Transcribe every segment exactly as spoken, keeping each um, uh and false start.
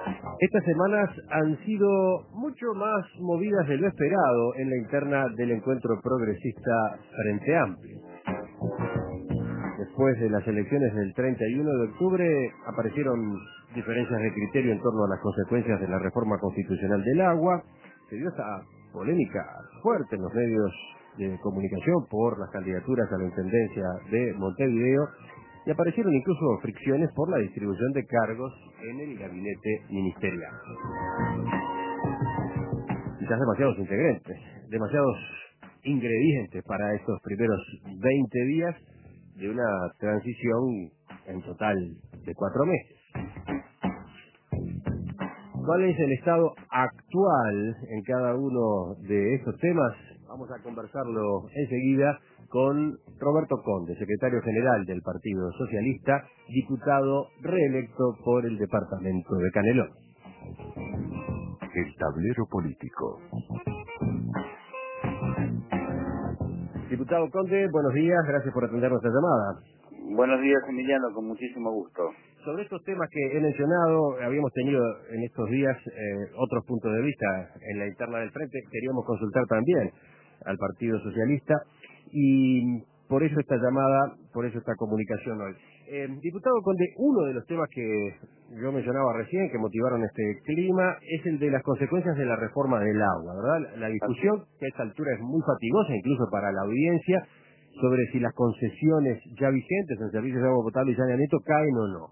Estas semanas han sido mucho más movidas de lo esperado en la interna del encuentro progresista Frente Amplio. Después de las elecciones del treinta y uno de octubre aparecieron diferencias de criterio en torno a las consecuencias de la reforma constitucional del agua. Se dio esa polémica fuerte en los medios de comunicación por las candidaturas a la intendencia de Montevideo y aparecieron incluso fricciones por la distribución de cargos en el gabinete ministerial. Quizás demasiados integrantes, demasiados ingredientes para estos primeros veinte días de una transición en total de cuatro meses. ¿Cuál es el estado actual en cada uno de estos temas? Vamos a conversarlo enseguida con Roberto Conde, secretario general del Partido Socialista, diputado reelecto por el departamento de Canelones. El tablero político. Diputado Conde, buenos días, gracias por atender nuestra llamada. Buenos días, Emiliano, con muchísimo gusto. Sobre estos temas que he mencionado, habíamos tenido en estos días eh, otros puntos de vista en la interna del Frente, queríamos consultar también al Partido Socialista y por eso esta llamada, por eso esta comunicación hoy. Eh, diputado Conde, uno de los temas que yo mencionaba recién, que motivaron este clima, es el de las consecuencias de la reforma del agua, ¿verdad? La discusión, que a esta altura es muy fatigosa, incluso para la audiencia, sobre si las concesiones ya vigentes en servicios de agua potable y saneamiento caen o no.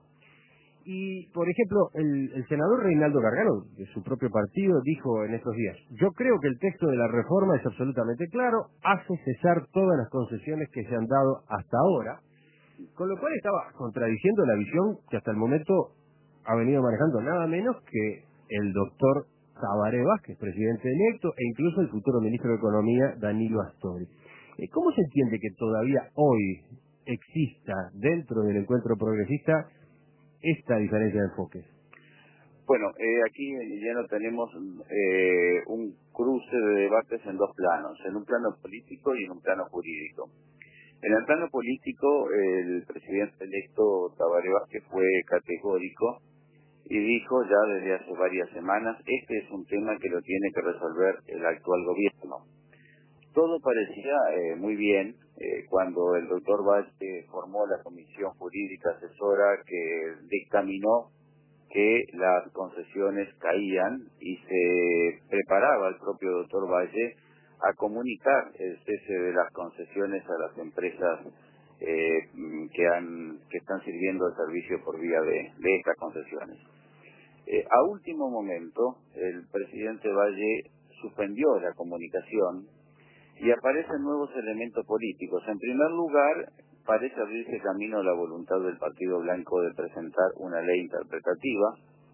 Y, por ejemplo, el, el senador Reinaldo Gargano, de su propio partido, dijo en estos días: yo creo que el texto de la reforma es absolutamente claro, hace cesar todas las concesiones que se han dado hasta ahora, con lo cual estaba contradiciendo la visión que hasta el momento ha venido manejando nada menos que el doctor Tabaré Vázquez, presidente electo, e incluso el futuro ministro de Economía, Danilo Astori. ¿Cómo se entiende que todavía hoy exista dentro del encuentro progresista esta diferencia de enfoques? Bueno, eh, aquí ya no tenemos eh, un cruce de debates en dos planos, en un plano político y en un plano jurídico. En el plano político, el presidente electo Tabaré Vázquez fue categórico y dijo ya desde hace varias semanas, este es un tema que lo tiene que resolver el actual gobierno. Todo parecía eh, muy bien eh, cuando el doctor Valle formó la comisión jurídica asesora que dictaminó que las concesiones caían y se preparaba el propio doctor Valle a comunicar el cese de las concesiones a las empresas eh, que, han, que están sirviendo el servicio por vía de, de estas concesiones. Eh, a último momento, el presidente Valle suspendió la comunicación y aparecen nuevos elementos políticos. En primer lugar, parece abrirse camino a la voluntad del Partido Blanco de presentar una ley interpretativa.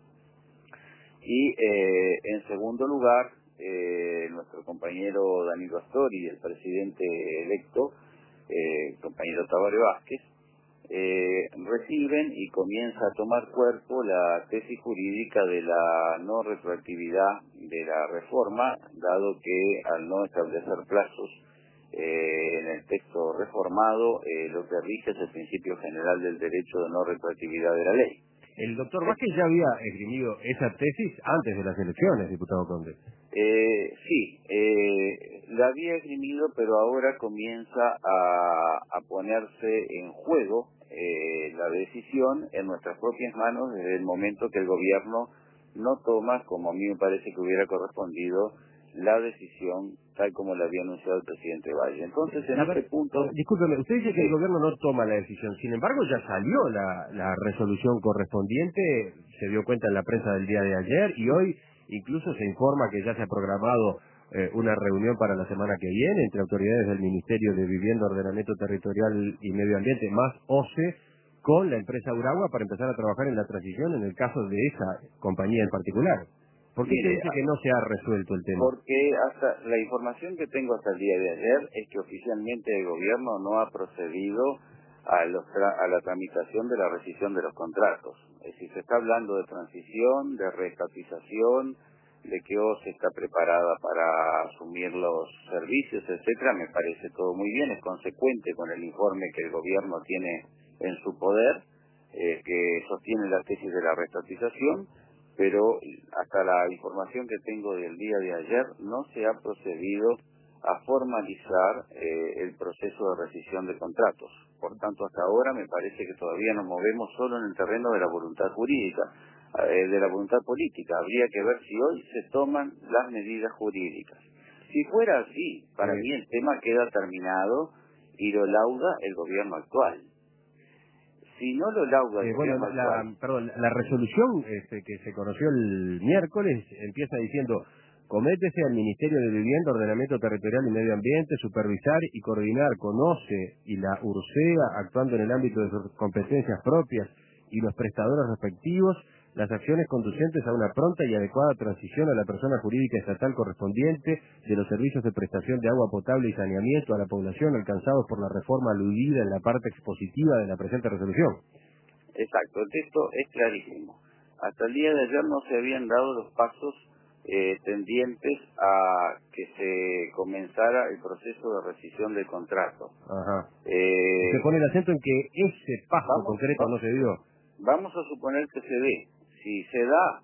Y eh, en segundo lugar, eh, nuestro compañero Danilo Astori, el presidente electo, eh, compañero Tabaré Vázquez, eh, reciben y comienza a tomar cuerpo la tesis jurídica de la no retroactividad de la reforma, dado que al no establecer plazos eh, en el texto reformado, eh, lo que rige es el principio general del derecho de no retroactividad de la ley. El doctor Vázquez ya había esgrimido esa tesis antes de las elecciones, diputado Conde. Eh, sí, eh, la había esgrimido, pero ahora comienza a, a ponerse en juego eh, la decisión en nuestras propias manos desde el momento que el gobierno no toma, como a mí me parece que hubiera correspondido, la decisión tal como la había anunciado el presidente Valle. Entonces, en A este ver, punto... discúlpeme, usted dice que sí. el gobierno no toma la decisión, sin embargo ya salió la, la resolución correspondiente, se dio cuenta en la prensa del día de ayer y hoy incluso se informa que ya se ha programado eh, una reunión para la semana que viene entre autoridades del Ministerio de Vivienda, Ordenamiento Territorial y Medio Ambiente, más O C E, con la empresa Uragua para empezar a trabajar en la transición en el caso de esa compañía en particular. ¿Por qué usted Mire, dice que no se ha resuelto el tema? porque hasta la información que tengo hasta el día de ayer es que oficialmente el gobierno no ha procedido a, los tra a la tramitación de la rescisión de los contratos. Es decir, se está hablando de transición, de reestatización, de que O C E está preparada para asumir los servicios, etcétera. Me parece todo muy bien, es consecuente con el informe que el gobierno tiene en su poder, eh, que sostiene la tesis de la reestatización. pero hasta la información que tengo del día de ayer no se ha procedido a formalizar eh, el proceso de rescisión de contratos. Por tanto, hasta ahora me parece que todavía nos movemos solo en el terreno de la voluntad jurídica, eh, de la voluntad política. Habría que ver si hoy se toman las medidas jurídicas. Si fuera así, para sí. mí el tema queda terminado y lo lauda el gobierno actual. Si no lo lauda el Eh, bueno, gobierno la, actual... perdón, la resolución este, que se conoció el miércoles empieza diciendo: cométese al Ministerio de Vivienda, Ordenamiento Territorial y Medio Ambiente supervisar y coordinar con O C E y la URSEA, actuando en el ámbito de sus competencias propias y los prestadores respectivos, las acciones conducentes a una pronta y adecuada transición a la persona jurídica estatal correspondiente de los servicios de prestación de agua potable y saneamiento a la población alcanzados por la reforma aludida en la parte expositiva de la presente resolución. Exacto, el texto es clarísimo. Hasta el día de ayer no se habían dado los pasos eh, tendientes a que se comenzara el proceso de rescisión del contrato. Ajá. Eh, Se pone el acento en que ese paso vamos, concreto no vamos, se dio. vamos a suponer que se dé. Si se da,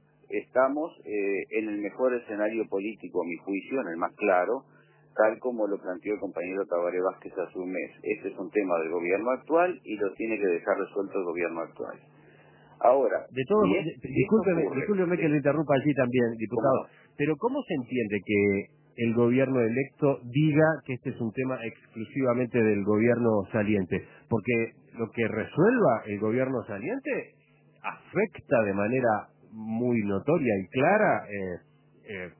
estamos eh, en el mejor escenario político, a mi juicio, en el más claro, tal como lo planteó el compañero Tabaré Vázquez hace un mes. Este es un tema del gobierno actual y lo tiene que dejar resuelto el gobierno actual. Ahora, De todos, si, de- es, si esto discúlpeme, ocurre, discúlpeme que sí, le interrumpa allí también, ¿cómo diputado, no? pero ¿cómo se entiende que el gobierno electo diga que este es un tema exclusivamente del gobierno saliente? Porque lo que resuelva el gobierno saliente afecta de manera muy notoria y clara eh, eh,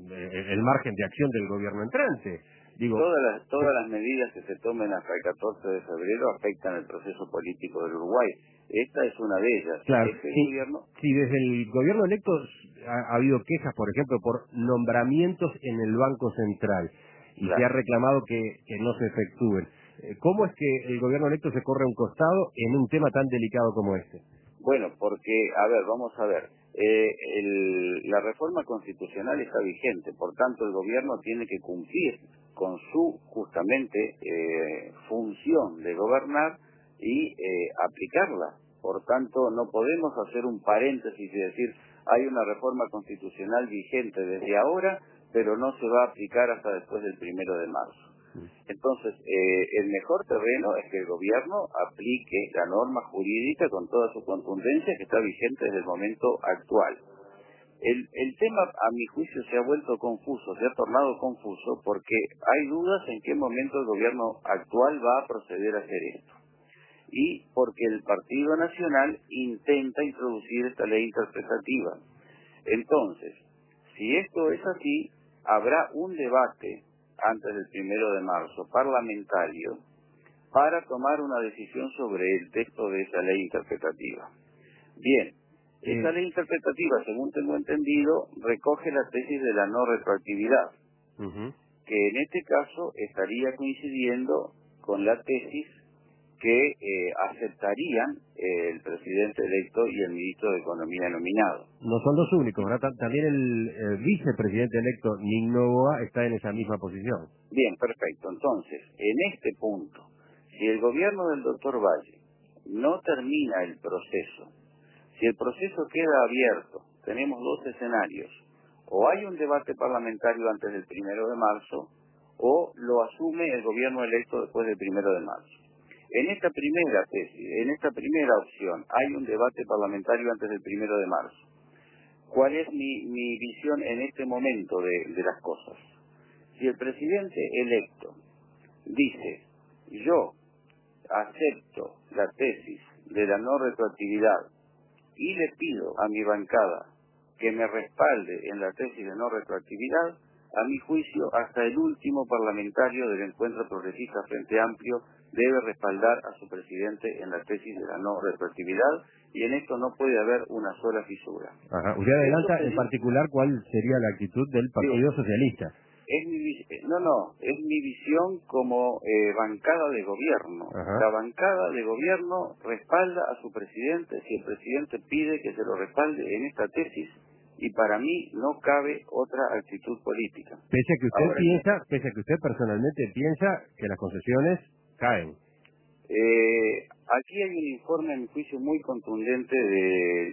el margen de acción del gobierno entrante. Digo, Todas las, todas las medidas que se tomen hasta el catorce de febrero afectan el proceso político del Uruguay. Esta es una de ellas. claro, Este si, gobierno... si desde el gobierno electo ha, ha habido quejas, por ejemplo, por nombramientos en el Banco Central y se ha Claro. reclamado que, que no se efectúen, eh, ¿cómo es que el gobierno electo se corre a un costado en un tema tan delicado como este? Bueno, porque, a ver, vamos a ver. Eh, el- la reforma constitucional está vigente, por tanto el gobierno tiene que cumplir con su, justamente, eh, función de gobernar y eh, aplicarla. Por tanto, no podemos hacer un paréntesis y decir, hay una reforma constitucional vigente desde ahora, pero no se va a aplicar hasta después del primero de marzo. Entonces, eh, el mejor terreno es que el gobierno aplique la norma jurídica con toda su contundencia que está vigente desde el momento actual. El, el tema, a mi juicio, se ha vuelto confuso, se ha tornado confuso porque hay dudas en qué momento el gobierno actual va a proceder a hacer esto. Y porque el Partido Nacional intenta introducir esta ley interpretativa. Entonces, si esto es así, habrá un debate antes del primero de marzo, parlamentario, para tomar una decisión sobre el texto de esa ley interpretativa. Bien, esa Eh, ley interpretativa, según tengo entendido, recoge la tesis de la no retroactividad, uh-huh. que en este caso estaría coincidiendo con la tesis que eh, aceptarían eh, el presidente electo y el ministro de Economía nominado. No son los únicos, ¿verdad? Ta- También el eh, vicepresidente electo, Nin Novoa, está en esa misma posición. Bien, perfecto. Entonces, en este punto, si el gobierno del doctor Valle no termina el proceso, si el proceso queda abierto, tenemos dos escenarios. O hay un debate parlamentario antes del primero de marzo, o lo asume el gobierno electo después del primero de marzo. En esta primera tesis, en esta primera opción, hay un debate parlamentario antes del primero de marzo. ¿Cuál es mi, mi visión en este momento de, de las cosas? Si el presidente electo dice, yo acepto la tesis de la no retroactividad y le pido a mi bancada que me respalde en la tesis de no retroactividad, a mi juicio, hasta el último parlamentario del Encuentro Progresista Frente Amplio debe respaldar a su presidente en la tesis de la no retroactividad y en esto no puede haber una sola fisura. Ajá. Usted Esto adelanta en sería, particular cuál sería la actitud del digo, Partido Socialista. es mi, vis- no, no, es mi visión como eh, bancada de gobierno. Ajá. La bancada de gobierno respalda a su presidente si el presidente pide que se lo respalde en esta tesis y para mí no cabe otra actitud política. Pese a que usted Ahora, piensa, pese a que usted personalmente piensa que las concesiones caen. eh, aquí hay un informe, a mi juicio, muy contundente de,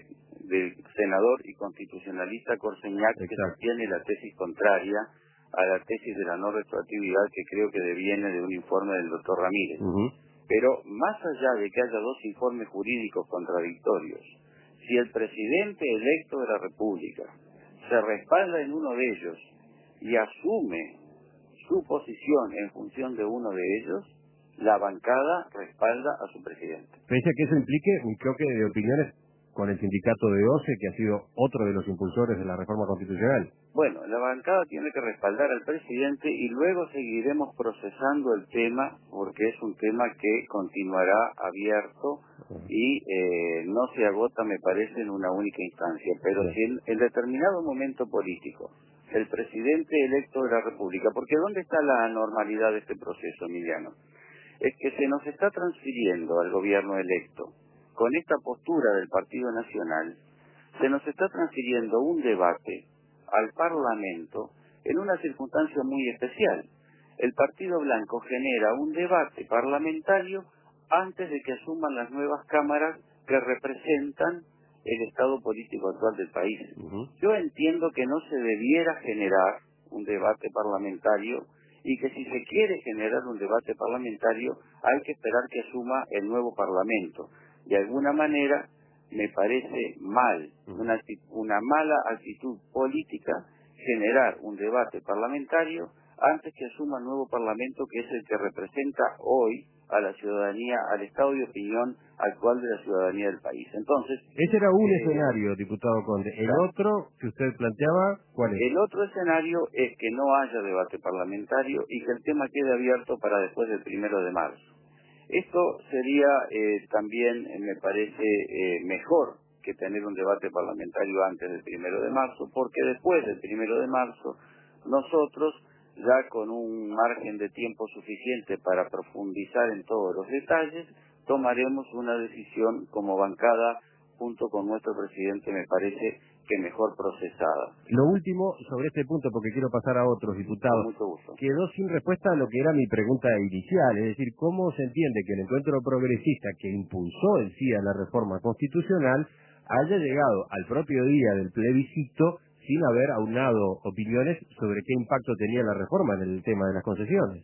del senador y constitucionalista Corseñac, que sostiene la tesis contraria a la tesis de la no retroactividad, que creo que deviene de un informe del doctor Ramírez. Uh-huh. Pero más allá de que haya dos informes jurídicos contradictorios, si el presidente electo de la República se respalda en uno de ellos y asume su posición en función de uno de ellos, la bancada respalda a su presidente. Pese a que eso implique un choque de opiniones con el sindicato de O C E, que ha sido otro de los impulsores de la reforma constitucional. Bueno, la bancada tiene que respaldar al presidente y luego seguiremos procesando el tema, porque es un tema que continuará abierto y eh, no se agota, me parece, en una única instancia. Pero sí. Si en, en determinado momento político el presidente electo de la República, porque ¿dónde está la anormalidad de este proceso, Emiliano? Es que se nos está transfiriendo al gobierno electo, con esta postura del Partido Nacional, se nos está transfiriendo un debate al Parlamento en una circunstancia muy especial. El Partido Blanco genera un debate parlamentario antes de que asuman las nuevas cámaras que representan el estado político actual del país. Uh-huh. Yo entiendo que no se debiera generar un debate parlamentario y que si se quiere generar un debate parlamentario hay que esperar que asuma el nuevo Parlamento. De alguna manera me parece mal, una, una mala actitud política generar un debate parlamentario antes que asuma el nuevo Parlamento, que es el que representa hoy a la ciudadanía, al estado de opinión actual de la ciudadanía del país. Entonces, ese era un eh, escenario, diputado Conde. El claro. otro que usted planteaba, ¿cuál es? El otro escenario es que no haya debate parlamentario y que el tema quede abierto para después del primero de marzo. Esto sería eh, también, eh, me parece, eh, mejor que tener un debate parlamentario antes del primero de marzo, porque después del primero de marzo nosotros, ya con un margen de tiempo suficiente para profundizar en todos los detalles, tomaremos una decisión como bancada junto con nuestro presidente, me parece que mejor procesada. Lo último sobre este punto, porque quiero pasar a otros diputados. Con mucho gusto. Quedó sin respuesta a lo que era mi pregunta inicial, es decir, ¿cómo se entiende que el encuentro progresista que impulsó en sí a la reforma constitucional haya llegado al propio día del plebiscito sin haber aunado opiniones sobre qué impacto tenía la reforma en el tema de las concesiones?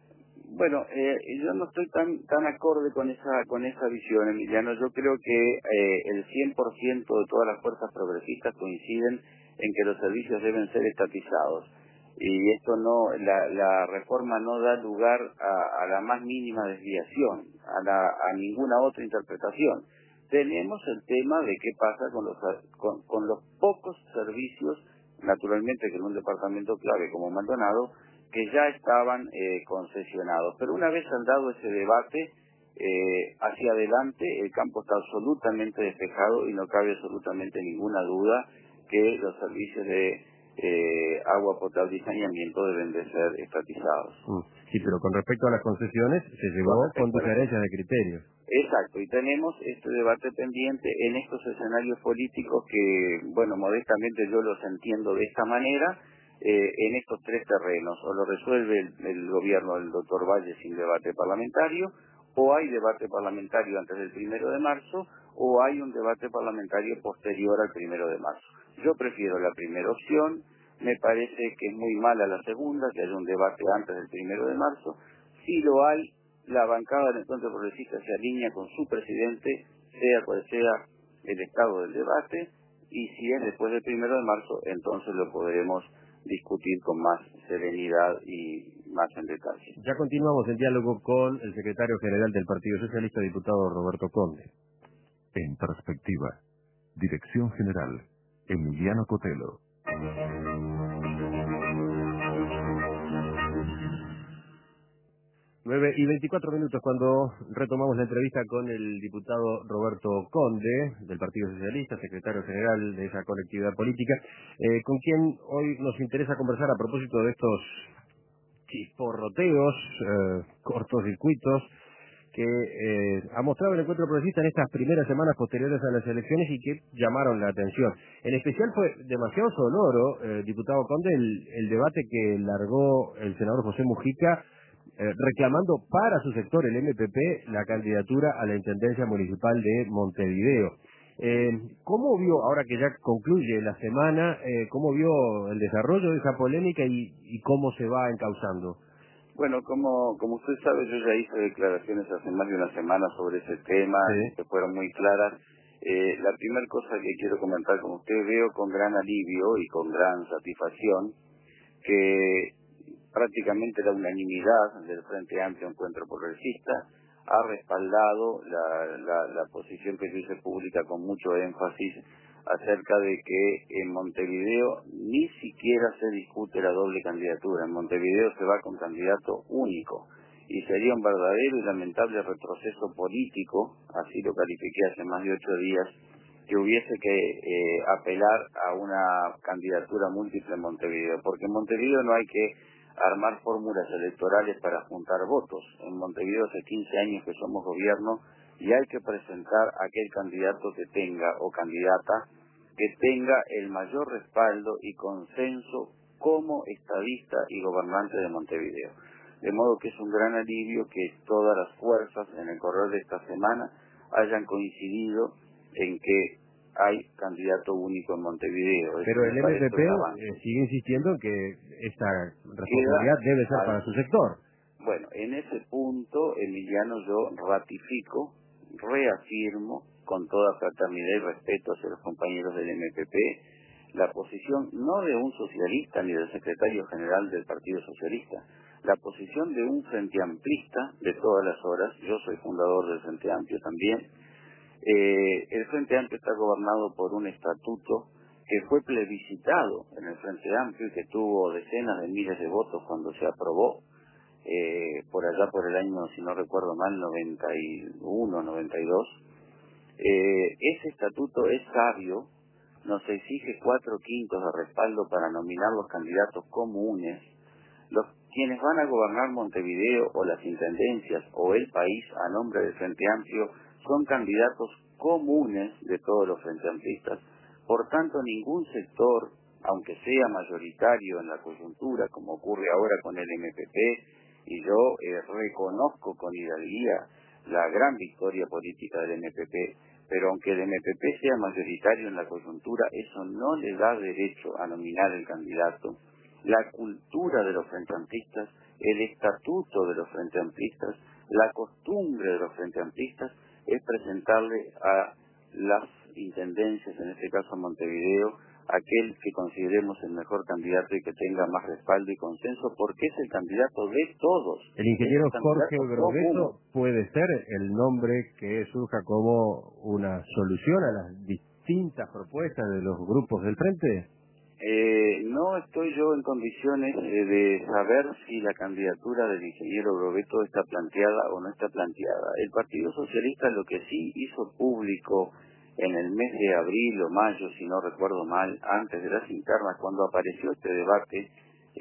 Bueno, eh, yo no estoy tan tan acorde con esa con esa visión, Emiliano. Yo creo que eh, el cien por ciento de todas las fuerzas progresistas coinciden en que los servicios deben ser estatizados. Y esto no, la, la reforma no da lugar a, a la más mínima desviación, a, la, a ninguna otra interpretación. Tenemos el tema de qué pasa con los con, con los pocos servicios, naturalmente que en un departamento clave como Maldonado, que ya estaban eh, concesionados. Pero una vez saldado ese debate, eh, hacia adelante el campo está absolutamente despejado y no cabe absolutamente ninguna duda que los servicios de eh, agua potable y saneamiento deben de ser estatizados. Sí, pero con respecto a las concesiones, se llevó con diferencias de criterios. Exacto, y tenemos este debate pendiente en estos escenarios políticos que, bueno, modestamente yo los entiendo de esta manera. Eh, en estos tres terrenos, o lo resuelve el, el gobierno del doctor Valle sin debate parlamentario, o hay debate parlamentario antes del primero de marzo, o hay un debate parlamentario posterior al primero de marzo. Yo prefiero la primera opción, me parece que es muy mala la segunda, que haya un debate antes del primero de marzo. Si lo hay, la bancada del Encuentro Progresista se alinea con su presidente, sea cual sea el estado del debate, y si es después del primero de marzo, entonces lo podremos discutir con más serenidad y más en detalle. Ya continuamos el diálogo con el secretario general del Partido Socialista, diputado Roberto Conde. En perspectiva, Dirección General, Emiliano Cotelo. nueve y veinticuatro minutos cuando retomamos la entrevista con el diputado Roberto Conde, del Partido Socialista, secretario general de esa colectividad política, eh, con quien hoy nos interesa conversar a propósito de estos chisporroteos, eh, cortocircuitos, que eh, ha mostrado el Encuentro Progresista en estas primeras semanas posteriores a las elecciones y que llamaron la atención. En especial fue demasiado sonoro, eh, diputado Conde, el, el debate que largó el senador José Mujica, Eh, reclamando para su sector, el M P P, la candidatura a la Intendencia Municipal de Montevideo. Eh, ¿Cómo vio, ahora que ya concluye la semana, eh, cómo vio el desarrollo de esa polémica y, y cómo se va encauzando? Bueno, como como usted sabe, yo ya hice declaraciones hace más de una semana sobre ese tema, Sí. que fueron muy claras. Eh, la primera cosa que quiero comentar con usted, veo con gran alivio y con gran satisfacción que prácticamente la unanimidad del Frente Amplio Encuentro Progresista ha respaldado la, la, la posición que se hizo pública con mucho énfasis acerca de que en Montevideo ni siquiera se discute la doble candidatura. En Montevideo se va con candidato único y sería un verdadero y lamentable retroceso político, así lo califiqué hace más de ocho días, que hubiese que eh, apelar a una candidatura múltiple en Montevideo, porque en Montevideo no hay que armar fórmulas electorales para juntar votos. En Montevideo hace quince años que somos gobierno y hay que presentar a aquel candidato que tenga o candidata que tenga el mayor respaldo y consenso como estadista y gobernante de Montevideo. De modo que es un gran alivio que todas las fuerzas en el correr de esta semana hayan coincidido en que hay candidato único en Montevideo. Pero Eso el me M P parece P un avance. eh, sigue insistiendo en que esta Queda responsabilidad debe ser al- para su sector. Bueno, en ese punto, Emiliano, yo ratifico, reafirmo, con toda fraternidad y respeto hacia los compañeros del M P P, la posición no de un socialista ni del secretario general del Partido Socialista, la posición de un frente amplista de todas las horas. Yo soy fundador del Frente Amplio también. Eh, el Frente Amplio está gobernado por un estatuto que fue plebiscitado en el Frente Amplio y que tuvo decenas de miles de votos cuando se aprobó, eh, por allá por el año, si no recuerdo mal, noventa y uno, noventa y dos. Eh, ese estatuto es sabio, nos exige cuatro quintos de respaldo para nominar los candidatos comunes. Los quienes van a gobernar Montevideo o las intendencias o el país a nombre del Frente Amplio son candidatos comunes de todos los frente amplistas. Por tanto, ningún sector, aunque sea mayoritario en la coyuntura, como ocurre ahora con el M P P, y yo eh, reconozco con hidalguía la gran victoria política del M P P, pero aunque el M P P sea mayoritario en la coyuntura, eso no le da derecho a nominar el candidato. La cultura de los frente amplistas, el estatuto de los frente amplistas, la costumbre de los frente amplistas es presentarle a las intendencias, en este caso a Montevideo, aquel que consideremos el mejor candidato y que tenga más respaldo y consenso, porque es el candidato de todos. El ingeniero Es el Jorge candidato Broveto común. puede ser el nombre que surja como una solución a las distintas propuestas de los grupos del frente. Eh, no estoy yo en condiciones eh, de saber si la candidatura del ingeniero Broveto está planteada o no está planteada. El Partido Socialista lo que sí hizo público en el mes de abril o mayo, si no recuerdo mal, antes de las internas, cuando apareció este debate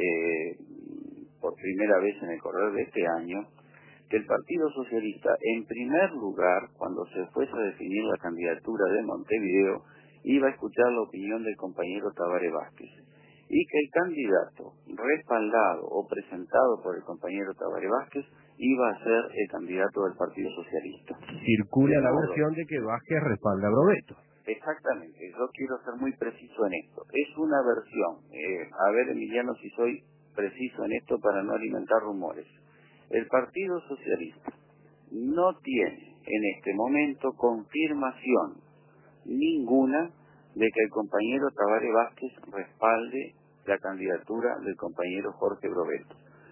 eh, por primera vez en el correr de este año, que el Partido Socialista, en primer lugar, cuando se fuese a definir la candidatura de Montevideo, iba a escuchar la opinión del compañero Tabaré Vázquez, y que el candidato respaldado o presentado por el compañero Tabaré Vázquez iba a ser el candidato del Partido Socialista. Circula De la modo- versión de que Vázquez respalda a Broveto. Exactamente, yo quiero ser muy preciso en esto. Es una versión. Eh, a ver, Emiliano, si soy preciso en esto para no alimentar rumores. El Partido Socialista no tiene en este momento confirmación ninguna de que el compañero Tabaré Vázquez respalde la candidatura del compañero Jorge Broveto.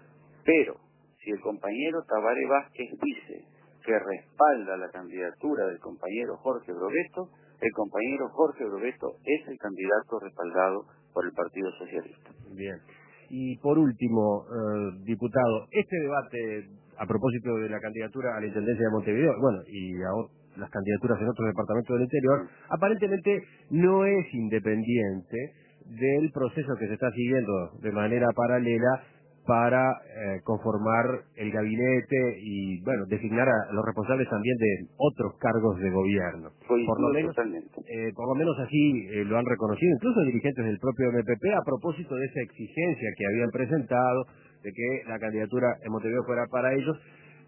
Pero, si el compañero Tabaré Vázquez dice que respalda la candidatura del compañero Jorge Broveto, el compañero Jorge Broveto es el candidato respaldado por el Partido Socialista. Bien. Y por último, eh, diputado, este debate a propósito de la candidatura a la Intendencia de Montevideo, bueno, y a ot- las candidaturas en otros departamentos del interior, aparentemente no es independiente del proceso que se está siguiendo de manera paralela para eh, conformar el gabinete y, bueno, designar a los responsables también de otros cargos de gobierno. Por lo Coincido menos, totalmente. eh, por lo menos así eh, lo han reconocido incluso dirigentes del propio M P P a propósito de esa exigencia que habían presentado de que la candidatura en Montevideo fuera para ellos.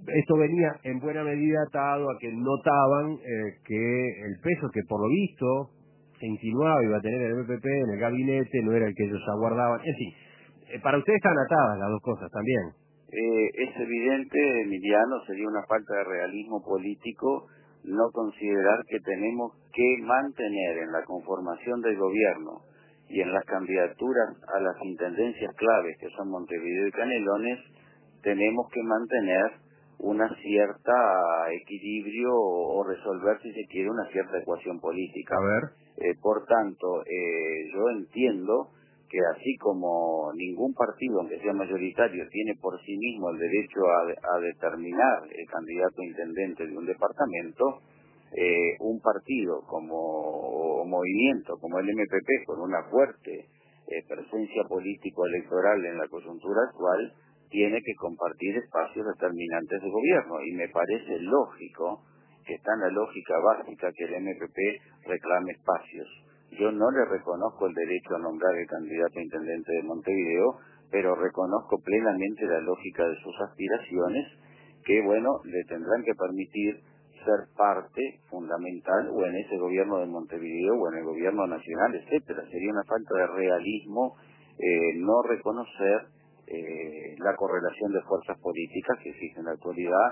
esto venía en buena medida atado a que notaban eh, que el peso que por lo visto se insinuaba iba a tener el M P P en el gabinete no era el que ellos aguardaban. En fin, eh, para ustedes están atadas las dos cosas también. Eh, es evidente, Emiliano, sería una falta de realismo político no considerar que tenemos que mantener en la conformación del gobierno y en las candidaturas a las intendencias claves que son Montevideo y Canelones, tenemos que mantener una cierta equilibrio o, o resolver, si se quiere, una cierta ecuación política. A ver. Eh, por tanto, eh, yo entiendo que así como ningún partido, aunque sea mayoritario, tiene por sí mismo el derecho a, a determinar el candidato a intendente de un departamento, eh, un partido como o movimiento como el M P P, con una fuerte eh, presencia político-electoral en la coyuntura actual, tiene que compartir espacios determinantes de gobierno, y me parece lógico que está en la lógica básica que el M P P reclame espacios. Yo no le reconozco el derecho a nombrar el candidato a intendente de Montevideo, pero reconozco plenamente la lógica de sus aspiraciones, que, bueno, le tendrán que permitir ser parte fundamental o en ese gobierno de Montevideo o en el gobierno nacional, etcétera. Sería una falta de realismo eh, no reconocer eh, la correlación de fuerzas políticas que existe en la actualidad,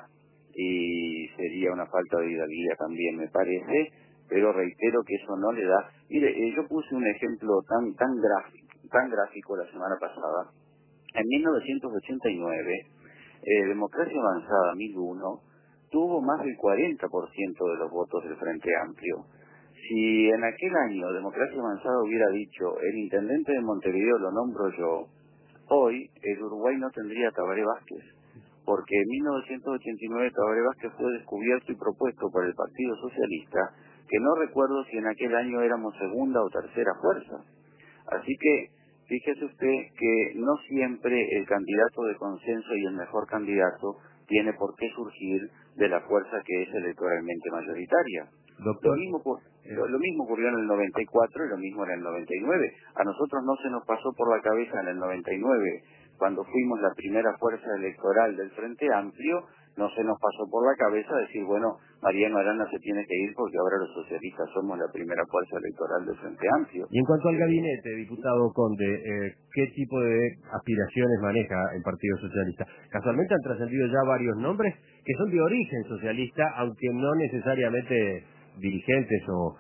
y sería una falta de hidalguía también, me parece, pero reitero que eso no le da. Mire, eh, yo puse un ejemplo tan tan gráfico, tan gráfico la semana pasada. En mil novecientos ochenta y nueve, eh, Democracia Avanzada mil uno tuvo más del cuarenta por ciento de los votos del Frente Amplio. Si en aquel año Democracia Avanzada hubiera dicho, el intendente de Montevideo lo nombro yo, hoy el Uruguay no tendría a Tabaré Vázquez, porque en mil novecientos ochenta y nueve Tabaré Vázquez fue descubierto y propuesto por el Partido Socialista, que no recuerdo si en aquel año éramos segunda o tercera fuerza. Así que fíjese usted que no siempre el candidato de consenso y el mejor candidato tiene por qué surgir de la fuerza que es electoralmente mayoritaria. Doctor, Lo mismo, lo, lo mismo ocurrió en el noventa y cuatro y lo mismo en el noventa y nueve. A nosotros no se nos pasó por la cabeza en el noventa y nueve, cuando fuimos la primera fuerza electoral del Frente Amplio, no se nos pasó por la cabeza decir, bueno, Mariano Arana se tiene que ir porque ahora los socialistas somos la primera fuerza electoral del Frente Amplio. Y en cuanto al gabinete, diputado Conde, eh, ¿qué tipo de aspiraciones maneja el Partido Socialista? Casualmente han trascendido ya varios nombres que son de origen socialista, aunque no necesariamente dirigentes o,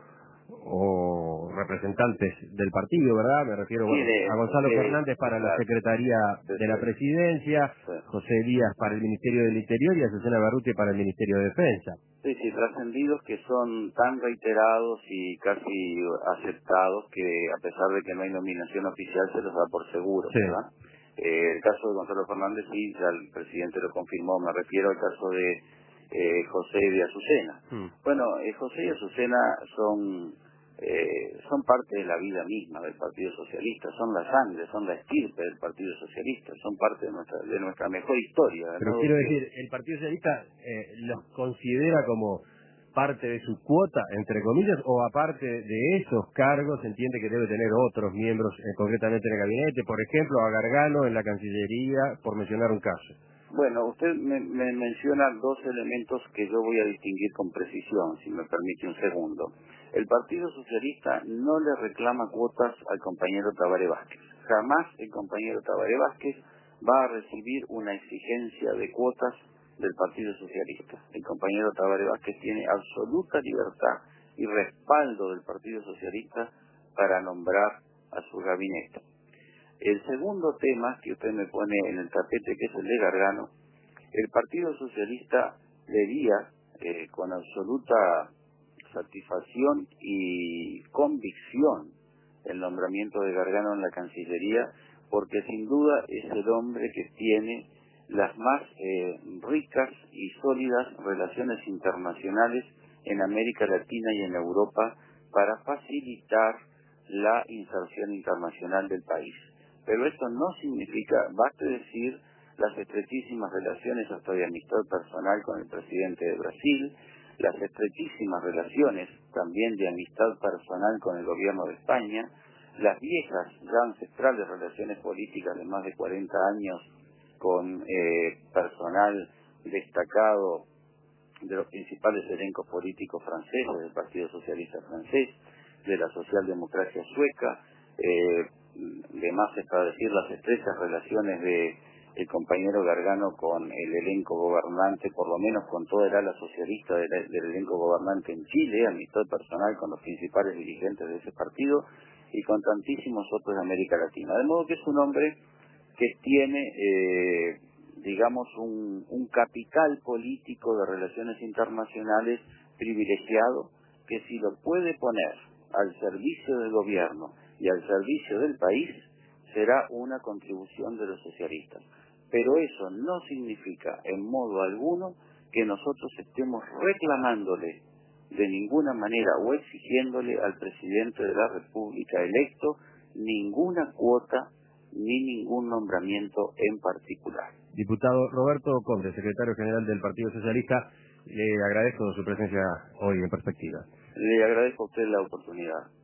o representantes del partido, ¿verdad? Me refiero Sí, bueno, de, a Gonzalo de, Fernández para de, la Secretaría de, de la Presidencia, sí. José Díaz para el Ministerio del Interior y Azucena Barruti para el Ministerio de Defensa. Sí, sí, trascendidos que son tan reiterados y casi aceptados que a pesar de que no hay nominación oficial se los da por seguro, Sí. ¿verdad? Eh, el caso de Gonzalo Fernández sí, ya el presidente lo confirmó, me refiero al caso de eh, José y de Azucena. Hmm. Bueno, eh, José y Azucena son eh, son parte de la vida misma del Partido Socialista, son la sangre, son la estirpe del Partido Socialista, son parte de nuestra de nuestra mejor historia. Pero ¿no? quiero Que, decir, el Partido Socialista eh, los considera como parte de su cuota, entre comillas, o aparte de esos cargos entiende que debe tener otros miembros, eh, concretamente en el gabinete, por ejemplo, a Gargano en la Cancillería, por mencionar un caso. Bueno, usted me, me menciona dos elementos que yo voy a distinguir con precisión, si me permite un segundo. El Partido Socialista no le reclama cuotas al compañero Tabaré Vázquez. Jamás el compañero Tabaré Vázquez va a recibir una exigencia de cuotas del Partido Socialista. El compañero Tabaré Vázquez tiene absoluta libertad y respaldo del Partido Socialista para nombrar a su gabinete. El segundo tema que usted me pone en el tapete, que es el de Gargano, el Partido Socialista vería eh, con absoluta satisfacción y convicción el nombramiento de Gargano en la Cancillería, porque sin duda es el hombre que tiene las más eh, ricas y sólidas relaciones internacionales en América Latina y en Europa para facilitar la inserción internacional del país. Pero esto no significa, baste decir, las estrechísimas relaciones hasta de amistad personal con el presidente de Brasil, las estrechísimas relaciones también de amistad personal con el gobierno de España, las viejas, ya ancestrales relaciones políticas de más de cuarenta años con eh, personal destacado de los principales elencos políticos franceses, del Partido Socialista francés, de la socialdemocracia sueca. Eh, de más está decir las estrechas relaciones de el compañero Gargano con el elenco gobernante, por lo menos con toda el ala socialista del, del elenco gobernante en Chile, amistad personal con los principales dirigentes de ese partido y con tantísimos otros de América Latina. De modo que es un hombre que tiene, eh, digamos, un, un capital político de relaciones internacionales privilegiado, que si lo puede poner al servicio del gobierno y al servicio del país, será una contribución de los socialistas. Pero eso no significa en modo alguno que nosotros estemos reclamándole de ninguna manera o exigiéndole al presidente de la República electo ninguna cuota ni ningún nombramiento en particular. Diputado Roberto Conde, secretario general del Partido Socialista, le agradezco su presencia hoy en Perspectiva. Le agradezco a usted la oportunidad.